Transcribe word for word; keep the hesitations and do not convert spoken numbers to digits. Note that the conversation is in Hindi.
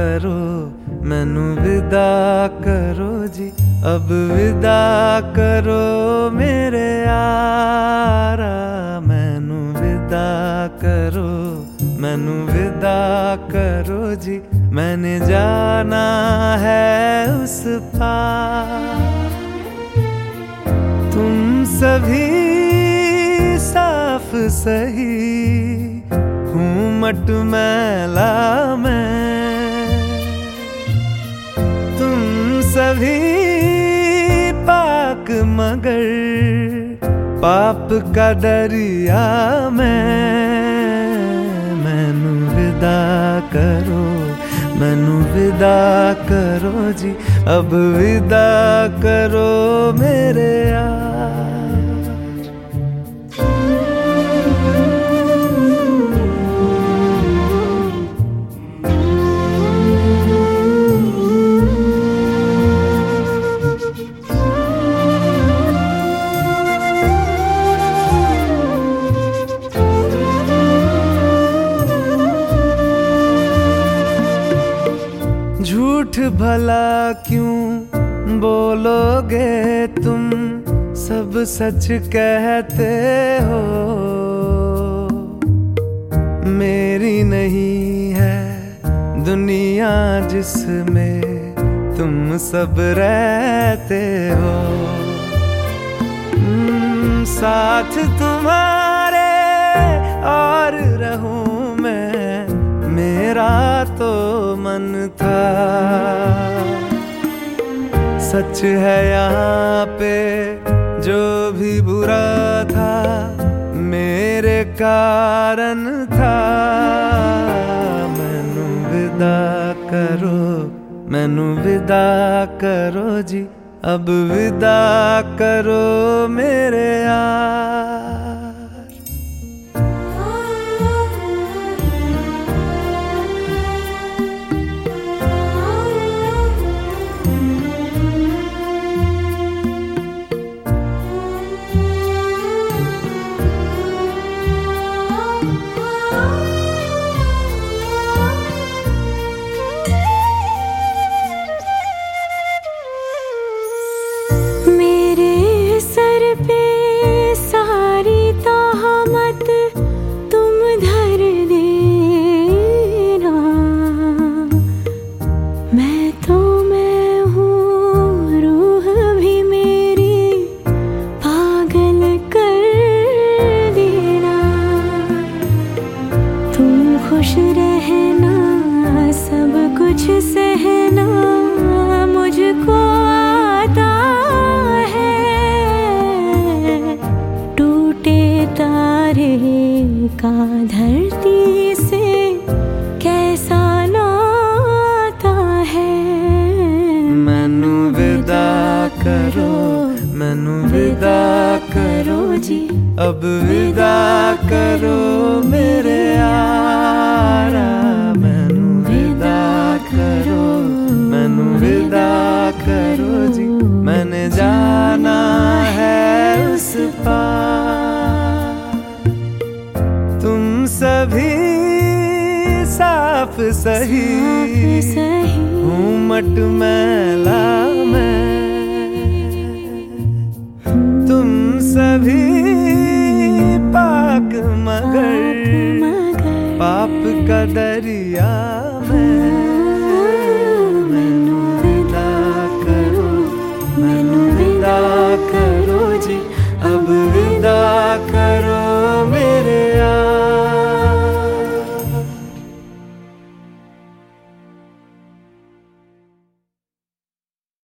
करो, मैनू विदा करो जी, अब विदा करो मेरे यारा। मैनू विदा करो, मैनू विदा करो जी, मैंने जाना है उस पार। तुम सभी साफ सही, हूँ मटमैला मैं। तुम सभी पाक मगर पाप का दरिया मैं। मैनू विदा करो, मैनू विदा करो जी, अब विदा करो मेरे यार। झूठ भला क्यों बोलोगे तुम, सब सच कहते हो। मेरी नहीं है दुनिया जिसमें तुम सब रहते हो। साथ तुम्हारे और रहूं मैं, मेरा तो मन था। सच है यहाँ पे जो भी बुरा था, मेरे कारण था। मैनू विदा करो, मैनू विदा करो जी, अब विदा करो मेरे यार। खुश रहना, सब कुछ सहना मुझको आता है। टूटे तारे का धरती से कैसा नाता है। मैनू विदा करो, मैनू विदा करो जी, अब विदा करो मेरे यारा। मैनू विदा करो, मैनू विदा करो जी, मैंने जाना है उस पार। तुम सभी साफ सही, हूँ मटमैला मैं। तुम सभी पाक मगर पाप का दरिया